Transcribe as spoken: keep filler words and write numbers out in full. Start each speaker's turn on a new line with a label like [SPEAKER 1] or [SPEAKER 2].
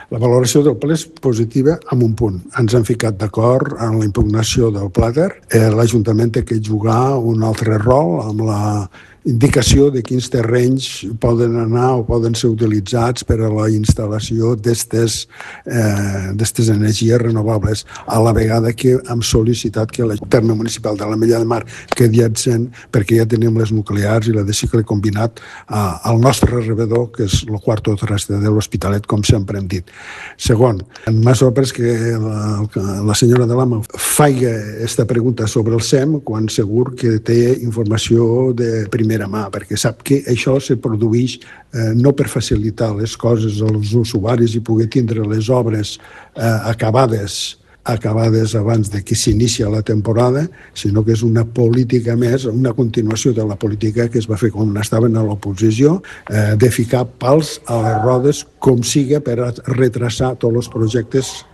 [SPEAKER 1] La valoració del ple és positiva amb un punt. Ens hem ficat d'acord en la impugnació del plàter. Eh, L'Ajuntament té que jugar un altre rol amb la indicació de quins terrenys poden anar o poden ser utilitzats per a la instal·lació d'aquestes eh, d'aquestes energies renovables, a la vegada que hem sol·licitat que la terme municipal de l'Ametlla de Mar quedi absent perquè ja tenim les nuclears i la de cicle combinat eh, al nostre rebedor, que és el quarto terrestre de l'Hospitalet, com sempre hem dit. Segon, m'ha sorprès que la, la senyora de l'Ama faci aquesta pregunta sobre el S E M quan segur que té informació de primera mà, perquè sap que això se produeix eh, no per facilitar les coses als usuaris i poder tindre les obres eh, acabades acabades abans de que s'inicia la temporada, sinó que és una política més, una continuació de la política que es va fer quan estaven a l'oposició, eh, de ficar pals a les rodes com siga per a retrasar tots els projectes